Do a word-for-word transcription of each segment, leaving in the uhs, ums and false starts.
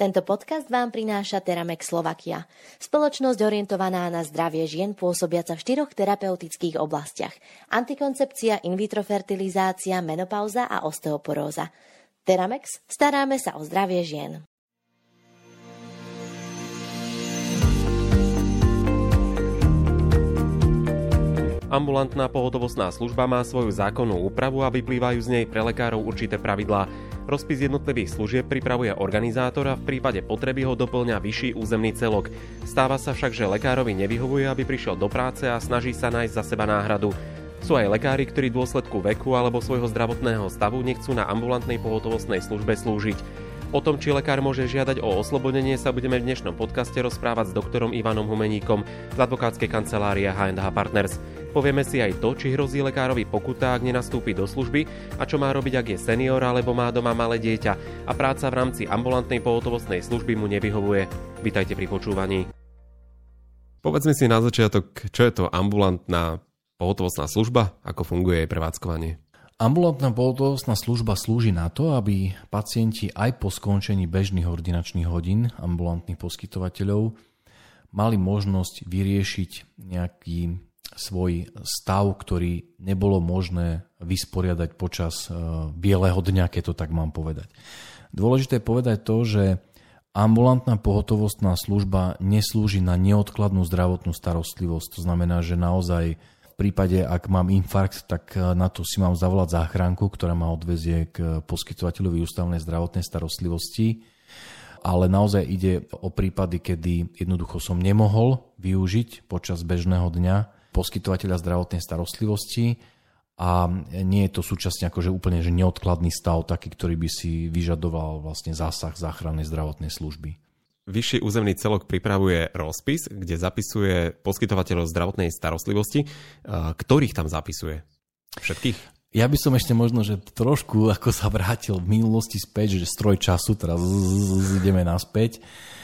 Tento podcast vám prináša Teramex Slovakia. Spoločnosť orientovaná na zdravie žien pôsobiaca v štyroch terapeutických oblastiach. Antikoncepcia, in vitro fertilizácia, menopauza a osteoporóza. Teramex, staráme sa o zdravie žien. Ambulantná pohotovostná služba má svoju zákonnú úpravu a vyplývajú z nej pre lekárov určité pravidlá. Rozpis jednotlivých služieb pripravuje organizátor a v prípade potreby ho doplňa vyšší územný celok. Stáva sa však, že lekárovi nevyhovuje, aby prišiel do práce a snaží sa nájsť za seba náhradu. Sú aj lekári, ktorí v dôsledku veku alebo svojho zdravotného stavu nechcú na ambulantnej pohotovostnej službe slúžiť. O tom, či lekár môže žiadať o oslobodenie, sa budeme v dnešnom podcaste rozprávať s doktorom Ivanom Humeníkom z advokátskej kancelárie há end há Partners. Povieme si aj to, či hrozí lekárovi pokuta, ak nenastúpi do služby, a čo má robiť, ak je senior alebo má doma malé dieťa a práca v rámci ambulantnej pohotovostnej služby mu nevyhovuje. Vitajte pri počúvaní. Povedzme si na začiatok, čo je to ambulantná pohotovostná služba, ako funguje jej prevádzkovanie. Ambulantná pohotovostná služba slúži na to, aby pacienti aj po skončení bežných ordinačných hodín ambulantných poskytovateľov mali možnosť vyriešiť nejaký svoj stav, ktorý nebolo možné vysporiadať počas bieleho dňa, keď to tak mám povedať. Dôležité je povedať to, že ambulantná pohotovostná služba neslúži na neodkladnú zdravotnú starostlivosť. To znamená, že naozaj v prípade, ak mám infarkt, tak na to si mám zavolať záchranku, ktorá ma odvezie k poskytovateľovi ústavnej zdravotnej starostlivosti. Ale naozaj ide o prípady, kedy jednoducho som nemohol využiť počas bežného dňa poskytovateľa zdravotnej starostlivosti a nie je to súčasne akože úplne že neodkladný stav, taký, ktorý by si vyžadoval vlastne zásah záchrannej zdravotnej služby. Vyšší územný celok pripravuje rozpis, kde zapisuje poskytovateľov zdravotnej starostlivosti. Ktorých tam zapisuje? Všetkých? Ja by som ešte možno, že trošku ako sa vrátil v minulosti späť, že stroj času, teraz ideme naspäť,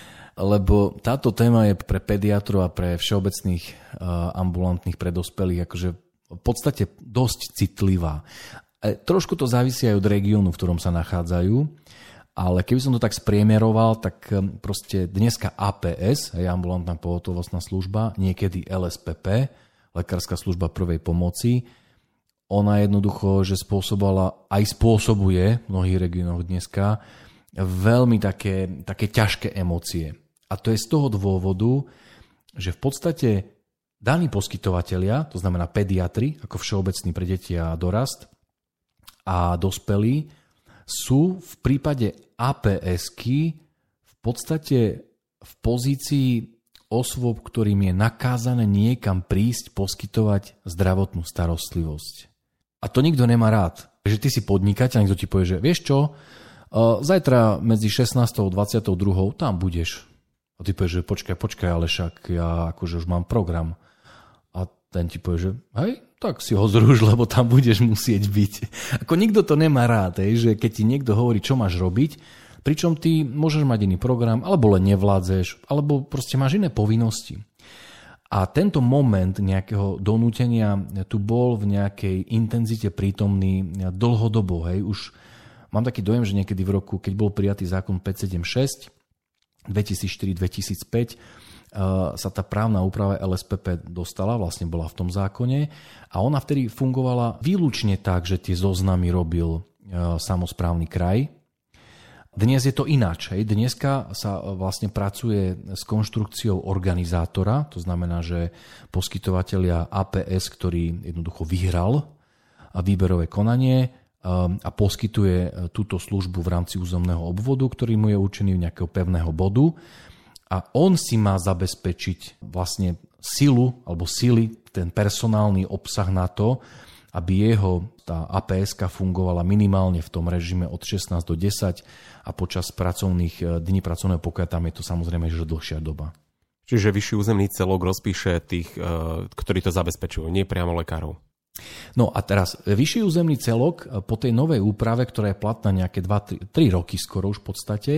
lebo táto téma je pre pediatrov a pre všeobecných ambulantných pre dospelých akože v podstate dosť citlivá. Trošku to závisí aj od regiónu, v ktorom sa nachádzajú. Ale keby som to tak spriemeroval, tak proste dneska á pé es, je ambulantná pohotovostná služba, niekedy el es pé pé, lekárska služba prvej pomoci, ona jednoducho, že spôsobovala, aj spôsobuje v mnohých regiónoch dneska veľmi také, také ťažké emócie. A to je z toho dôvodu, že v podstate daní poskytovatelia, to znamená pediatri, ako všeobecní pre deti a dorast, a dospelí, sú v prípade á pé esky v podstate v pozícii osôb, ktorým je nakázané niekam prísť poskytovať zdravotnú starostlivosť. A to nikto nemá rád. Že ty si podnikateľ, niekto ti povie, že vieš čo, zajtra medzi šestnástou a dvadsiatou druhou tam budeš. A ty povieš, že počkaj, počkaj, ale však ja akože už mám program. A ten ti povie, že hej, tak si ho zruž, lebo tam budeš musieť byť. Ako nikto to nemá rád, hej, že keď ti niekto hovorí, čo máš robiť, pričom ty môžeš mať iný program, alebo len nevládzeš, alebo proste máš iné povinnosti. A tento moment nejakého donútenia tu bol v nejakej intenzite prítomný dlhodobo. Hej. Už mám taký dojem, že niekedy v roku, keď bol prijatý zákon päťstosedemdesiatšesť, dvetisícštyri dvetisícpäť, sa tá právna úprava el es pé pé dostala, vlastne bola v tom zákone a ona vtedy fungovala výlučne tak, že tie zoznamy robil samosprávny kraj. Dnes je to ináč. Hej. Dneska sa vlastne pracuje s konštrukciou organizátora, to znamená, že poskytovateľia á pé es, ktorý jednoducho vyhral výberové konanie a poskytuje túto službu v rámci územného obvodu, ktorý mu je určený v nejakého pevného bodu, a on si má zabezpečiť vlastne silu alebo sily, ten personálny obsah na to, aby jeho tá á pé eska fungovala minimálne v tom režime od šestnásť do desať a počas pracovných dní pracovného pokoja tam je to samozrejme že dlhšia doba. Čiže vyšší územný celok rozpíše tých, ktorí to zabezpečujú, nie priamo lekárov. No a teraz vyšší územný celok po tej novej úprave, ktorá je platná nejaké dva tri roky skoro už v podstate,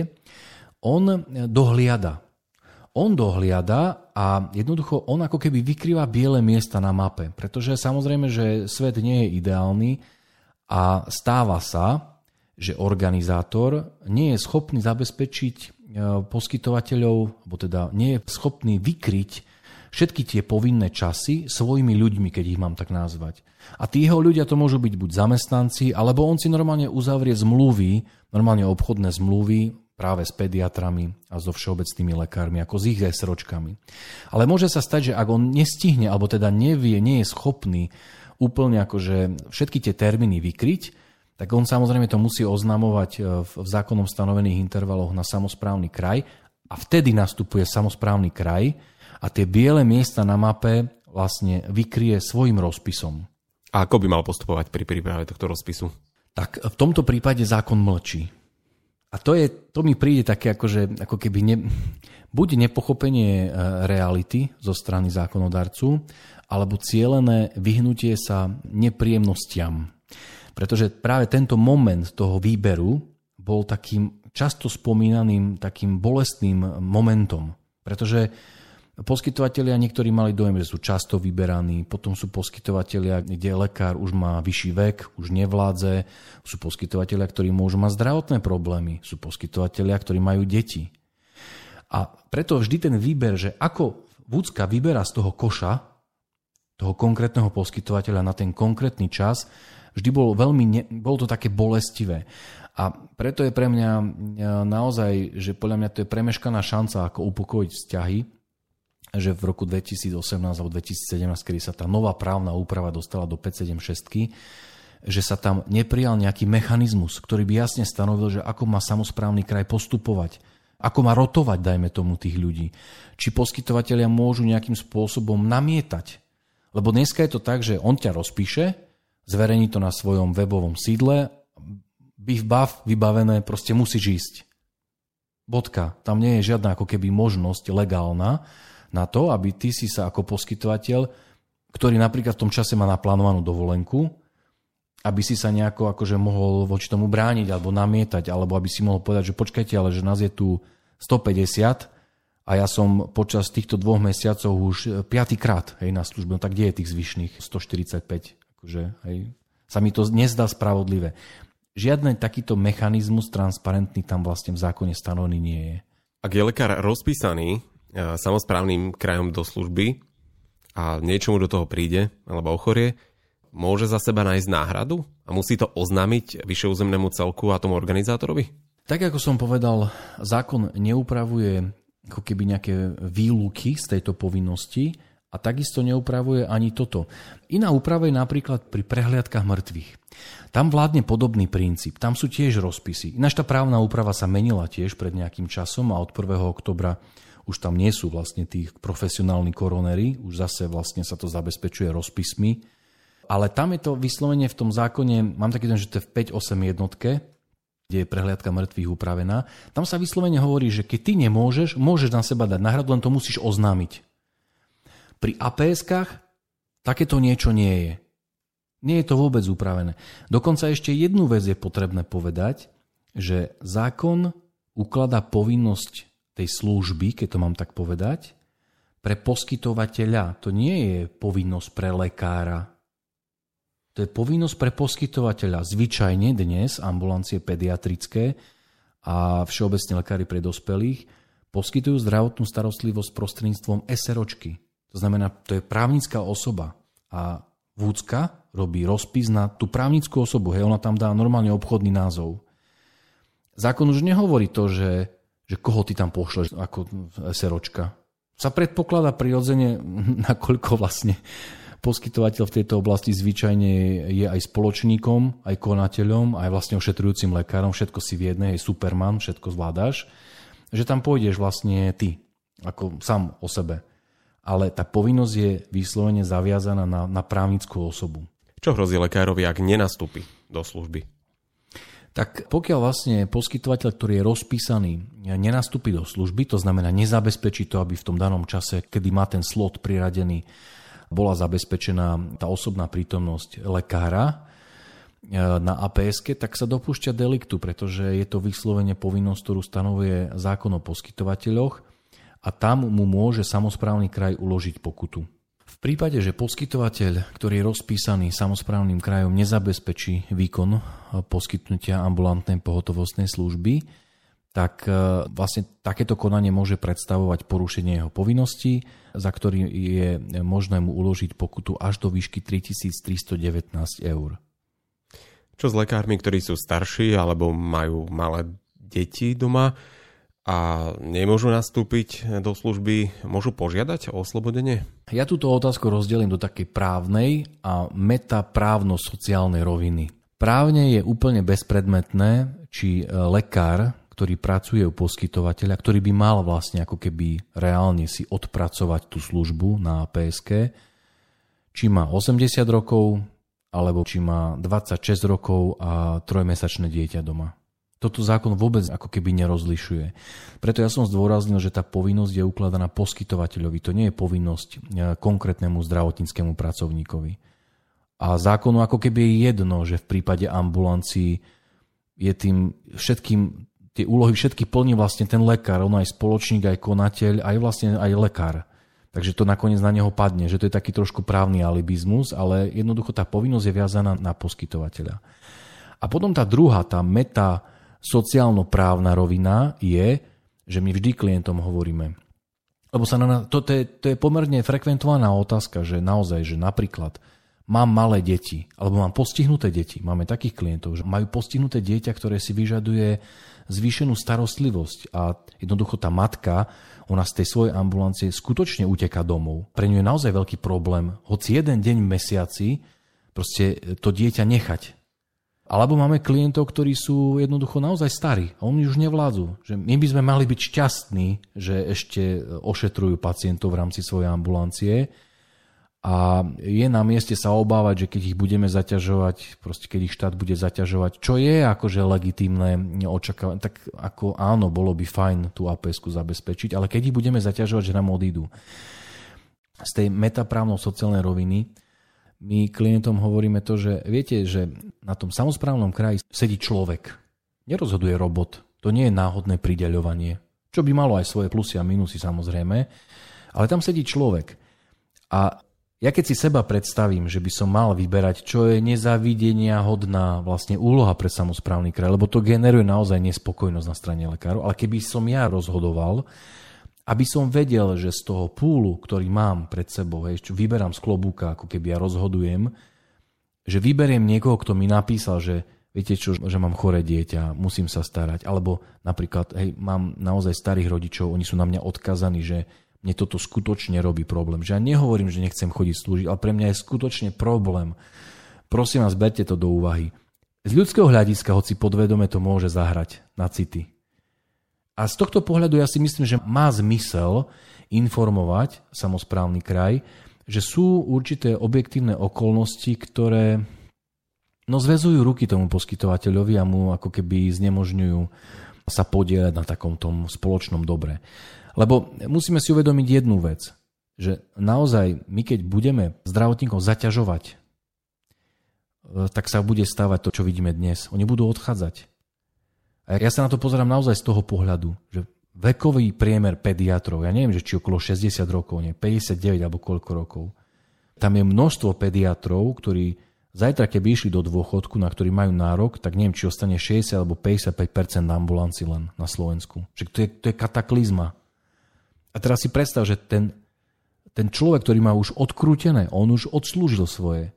on dohliada. On dohliada a jednoducho on ako keby vykrýva biele miesta na mape, pretože samozrejme, že svet nie je ideálny a stáva sa, že organizátor nie je schopný zabezpečiť poskytovateľov, alebo teda nie je schopný vykryť všetky tie povinné časy svojimi ľuďmi, keď ich mám tak nazvať. A tí jeho ľudia to môžu byť buď zamestnanci, alebo on si normálne uzavrie zmluvy, normálne obchodné zmluvy práve s pediatrami a so všeobecnými lekármi, ako s ich SROčkami. Ale môže sa stať, že ak on nestihne, alebo teda nevie, nie je schopný úplne akože všetky tie termíny vykryť, tak on samozrejme to musí oznamovať v zákonom stanovených intervaloch na samosprávny kraj a vtedy nastupuje samosprávny kraj a tie biele miesta na mape vlastne vykrie svojim rozpisom. A ako by mal postupovať pri príprave tohto rozpisu? Tak v tomto prípade zákon mlčí. A to, je, to mi príde také akože, ako keby ne, buď nepochopenie reality zo strany zákonodarcu, alebo cielené vyhnutie sa nepríjemnostiam. Pretože práve tento moment toho výberu bol takým často spomínaným, takým bolestným momentom. Pretože poskytovatelia niektorí mali dojem, že sú často vyberaní, potom sú poskytovatelia, kde lekár už má vyšší vek, už nevládze, sú poskytovatelia, ktorí môžu mať zdravotné problémy, sú poskytovatelia, ktorí majú deti. A preto vždy ten výber, že ako vúcka vyberá z toho koša, toho konkrétneho poskytovateľa na ten konkrétny čas, vždy bol veľmi, ne, bolo to také bolestivé. A preto je pre mňa naozaj, že podľa mňa to je premeškaná šanca, ako upokojiť vzťahy, že v roku dvetisícosemnásť alebo dvetisícsedemnásť, kedy sa tá nová právna úprava dostala do päťstosedemdesiatšesť, že sa tam neprijal nejaký mechanizmus, ktorý by jasne stanovil, že ako má samosprávny kraj postupovať, ako má rotovať, dajme tomu, tých ľudí. Či poskytovatelia môžu nejakým spôsobom namietať. Lebo dneska je to tak, že on ťa rozpíše, zverejní to na svojom webovom sídle, bif baf, vybavené, proste musíš ísť. Bodka. Tam nie je žiadna ako keby možnosť legálna na to, aby ty si sa ako poskytovateľ, ktorý napríklad v tom čase má naplánovanú dovolenku, aby si sa nejako akože mohol voči tomu brániť alebo namietať, alebo aby si mohol povedať, že počkajte, ale že nás je tu stopäťdesiat a ja som počas týchto dvoch mesiacov už piatykrát hej, na službe, no tak kde je tých zvyšných stoštyridsaťpäť? Akože, hej, sa mi to nezdá spravodlivé. Žiadny takýto mechanizmus transparentný tam vlastne v zákone stanovený nie je. Ak je lekár rozpísaný samosprávnym krajom do služby a niečomu do toho príde alebo ochorie, môže za seba nájsť náhradu a musí to oznámiť vyššeúzemnému celku a tomu organizátorovi? Tak ako som povedal, zákon neupravuje ako keby nejaké výluky z tejto povinnosti a takisto neupravuje ani toto. Iná úprava je napríklad pri prehliadkach mŕtvych. Tam vládne podobný princíp, tam sú tiež rozpisy. Ináč tá právna úprava sa menila tiež pred nejakým časom a od prvého októbra už tam nie sú vlastne tí profesionálni koronery, už zase vlastne sa to zabezpečuje rozpismi. Ale tam je to vyslovene v tom zákone, mám taký ten, že to je v päť osem jednotke, kde je prehliadka mŕtvych upravená. Tam sa vyslovene hovorí, že keď ty nemôžeš, môžeš na seba dať náhradu, len to musíš oznámiť. Pri á pé eskách takéto niečo nie je. Nie je to vôbec upravené. Dokonca ešte jednu vec je potrebné povedať, že zákon ukladá povinnosť tej služby, keď to mám tak povedať, pre poskytovateľa. To nie je povinnosť pre lekára. To je povinnosť pre poskytovateľa. Zvyčajne dnes ambulancie pediatrické a všeobecne lekári pre dospelých poskytujú zdravotnú starostlivosť prostredníctvom SROčky. To znamená, to je právnická osoba. A vúcka robí rozpis na tú právnickú osobu. Hej, ona tam dá normálne obchodný názov. Zákon už nehovorí to, že že koho ty tam pošleš ako SROčka. Sa predpokladá prirodzene, nakoľko vlastne poskytovateľ v tejto oblasti zvyčajne je aj spoločníkom, aj konateľom, aj vlastne ošetrujúcim lekárom, všetko si v jednej, je superman, všetko zvládaš, že tam pôjdeš vlastne ty, ako sám o sebe. Ale tá povinnosť je vyslovene zaviazaná na, na právnickú osobu. Čo hrozí lekárovi, ak nenastúpi do služby? Tak pokiaľ vlastne poskytovateľ, ktorý je rozpísaný, nenastúpi do služby, to znamená nezabezpečí to, aby v tom danom čase, kedy má ten slot priradený, bola zabezpečená tá osobná prítomnosť lekára na á pé eske, tak sa dopúšťa deliktu, pretože je to vyslovene povinnosť, ktorú stanovuje zákon o poskytovateľoch a tam mu môže samosprávny kraj uložiť pokutu. V prípade, že poskytovateľ, ktorý je rozpísaný samosprávnym krajom, nezabezpečí výkon poskytnutia ambulantnej pohotovostnej služby, tak vlastne takéto konanie môže predstavovať porušenie jeho povinností, za ktorý je možné mu uložiť pokutu až do výšky tritisíctristodevätnásť eur. Čo s lekármi, ktorí sú starší alebo majú malé deti doma a nemôžu nastúpiť do služby, môžu požiadať o oslobodenie? Ja túto otázku rozdelím do takej právnej a metaprávno-sociálnej roviny. Právne je úplne bezpredmetné, či lekár, ktorý pracuje u poskytovateľa, ktorý by mal vlastne ako keby reálne si odpracovať tú službu na pé es ká, či má osemdesiat rokov, alebo či má dvadsaťšesť rokov a trojmesačné dieťa doma. Toto zákon vôbec ako keby nerozlišuje. Preto ja som zdôraznil, že tá povinnosť je ukladaná poskytovateľovi. To nie je povinnosť konkrétnemu zdravotníckemu pracovníkovi. A zákonu ako keby je jedno, že v prípade ambulancií je tým všetkým, tie úlohy všetky plní vlastne ten lekár. On aj spoločník, aj konateľ, aj vlastne aj lekár. Takže to nakoniec na neho padne, že to je taký trošku právny alibizmus, ale jednoducho tá povinnosť je viazaná na poskytovateľa. A potom tá druhá, tá meta sociálno-právna rovina je, že my vždy klientom hovoríme, lebo sa na, to, to, je, to je pomerne frekventovaná otázka, že naozaj, že napríklad mám malé deti, alebo mám postihnuté deti, máme takých klientov, že majú postihnuté dieťa, ktoré si vyžaduje zvýšenú starostlivosť a jednoducho tá matka, ona z tej svojej ambulancie skutočne uteká domov. Pre ňu je naozaj veľký problém, hoci jeden deň v mesiaci proste to dieťa nechať. Alebo máme klientov, ktorí sú jednoducho naozaj starí a oni už nevládzu. Že my by sme mali byť šťastní, že ešte ošetrujú pacientov v rámci svojej ambulancie a je na mieste sa obávať, že keď ich budeme zaťažovať, proste keď ich štát bude zaťažovať, čo je akože legitímne očakávanie, tak ako áno, bolo by fajn tú á pé esku zabezpečiť, ale keď ich budeme zaťažovať, že nám odídu. Z tej metaprávno-sociálnej roviny my klientom hovoríme to, že viete, že na tom samosprávnom kraji sedí človek. Nerozhoduje robot. To nie je náhodné prideľovanie. Čo by malo aj svoje plusy a minusy samozrejme. Ale tam sedí človek. A ja keď si seba predstavím, že by som mal vyberať, čo je nezávidenia hodná vlastne úloha pre samosprávny kraj, lebo to generuje naozaj nespokojnosť na strane lekárov, ale keby som ja rozhodoval, aby som vedel, že z toho púlu, ktorý mám pred sebou, hej, čo vyberám z klobúka, ako keby ja rozhodujem, že vyberiem niekoho, kto mi napísal, že viete čo, že mám choré dieťa, musím sa starať, alebo napríklad, hej, mám naozaj starých rodičov, oni sú na mňa odkazaní, že mne toto skutočne robí problém. Že ja nehovorím, že nechcem chodiť slúžiť, ale pre mňa je skutočne problém. Prosím vás, berte to do úvahy. Z ľudského hľadiska, hoci podvedome to môže zahrať na city. A z tohto pohľadu ja si myslím, že má zmysel informovať samosprávny kraj, že sú určité objektívne okolnosti, ktoré no, zväzujú ruky tomu poskytovateľovi a mu ako keby znemožňujú sa podieľať na takom tom spoločnom dobre. Lebo musíme si uvedomiť jednu vec, že naozaj my keď budeme zdravotníkov zaťažovať, tak sa bude stávať to, čo vidíme dnes. Oni budú odchádzať. A ja sa na to pozerám naozaj z toho pohľadu, že vekový priemer pediatrov, ja neviem, že či okolo šesťdesiat rokov, nie, päťdesiatdeväť alebo koľko rokov. Tam je množstvo pediatrov, ktorí zajtra, keby išli do dôchodku, na ktorý majú nárok, tak neviem, či ostane šesťdesiat alebo päťdesiatpäť percent na ambulancii len na Slovensku. Že to je, to je kataklizma. A teraz si predstav, že ten, ten človek, ktorý má už odkrútené, on už odslúžil svoje.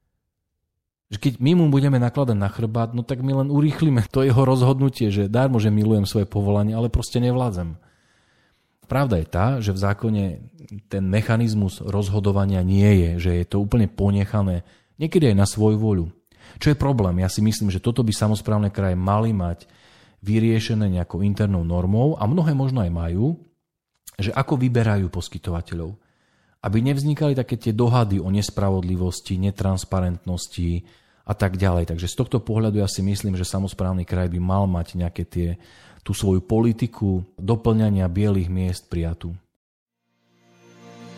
Že keď my mu budeme nakladať na chrbát, no tak my len urýchlime to jeho rozhodnutie, že dármo, že milujem svoje povolanie, ale proste nevládzem. Pravda je tá, že v zákone ten mechanizmus rozhodovania nie je, že je to úplne ponechané, niekedy aj na svoju voľu. Čo je problém? Ja si myslím, že toto by samosprávne kraje mali mať vyriešené nejakou internou normou a mnohé možno aj majú, že ako vyberajú poskytovateľov. Aby nevznikali také tie dohady o nespravodlivosti, netransparentnosti a tak ďalej. Takže z tohto pohľadu ja si myslím, že samosprávny kraj by mal mať nejaké tie, tú svoju politiku doplňania bielých miest prijatú.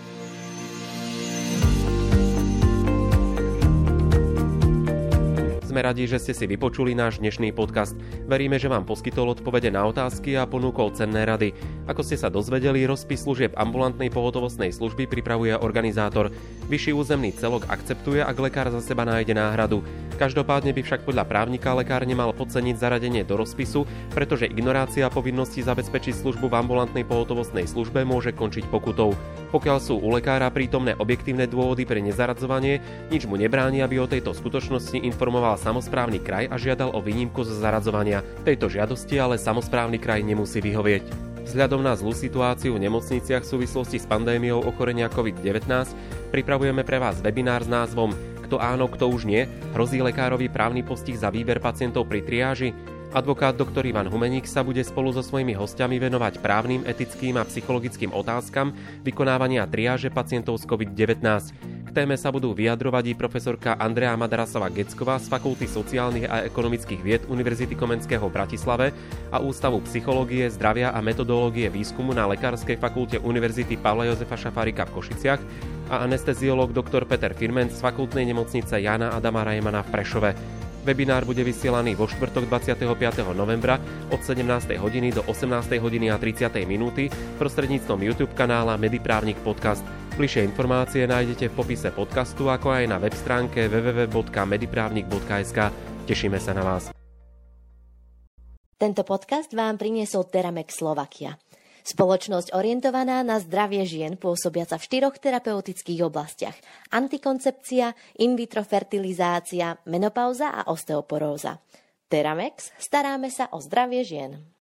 Sme Sme radi, že ste si vypočuli náš dnešný podcast. Veríme, že vám poskytol odpovede na otázky a ponúkol cenné rady. Ako ste sa dozvedeli, rozpis služieb ambulantnej pohotovostnej služby pripravuje organizátor. Vyšší územný celok akceptuje, ak lekár za seba nájde náhradu. Každopádne by však podľa právnika lekár nemal podceniť zaradenie do rozpisu, pretože ignorácia povinnosti zabezpečiť službu v ambulantnej pohotovostnej službe môže končiť pokutou. Pokiaľ sú u lekára prítomné objektívne dôvody pre nezaradzovanie, nič mu nebráni, aby o tejto skutočnosti informoval samosprávny kraj a žiadal o výnimku zo zaradzovania. Tejto žiadosti ale samosprávny kraj nemusí vyhovieť. Vzhľadom na zlú situáciu v nemocniciach v súvislosti s pandémiou ochorenia covid devätnásť pripravujeme pre vás webinár s názvom Kto áno, kto už nie? Hrozí lekárovi právny postih za výber pacientov pri triáži? Advokát doktor Ivan Humeník sa bude spolu so svojimi hostiami venovať právnym, etickým a psychologickým otázkam vykonávania triáže pacientov z covid devätnásť. K téme sa budú vyjadrovať i profesorka Andrea Madarasová-Gecková z Fakulty sociálnych a ekonomických vied Univerzity Komenského v Bratislave a Ústavu psychológie, zdravia a metodológie výskumu na Lekárskej fakulte Univerzity Pavla Jozefa Šafárika v Košiciach a anesteziológ doktor Peter Firment z Fakultnej nemocnice Jána Adama Rajmana v Prešove. Webinár bude vysielaný vo štvrtok dvadsiateho piateho novembra od sedemnástej hodiny do osemnástej hodiny a tridsať minúty prostredníctvom YouTube kanála Mediprávnik Podcast. Bližšie informácie nájdete v popise podcastu, ako aj na web stránke w w w bodka mediprávnik bodka es ka. Tešíme sa na vás. Tento podcast vám priniesol Teramex Slovakia. Spoločnosť orientovaná na zdravie žien pôsobiaca v štyroch terapeutických oblastiach: antikoncepcia, in vitro fertilizácia, menopauza a osteoporóza. Teramex, staráme sa o zdravie žien.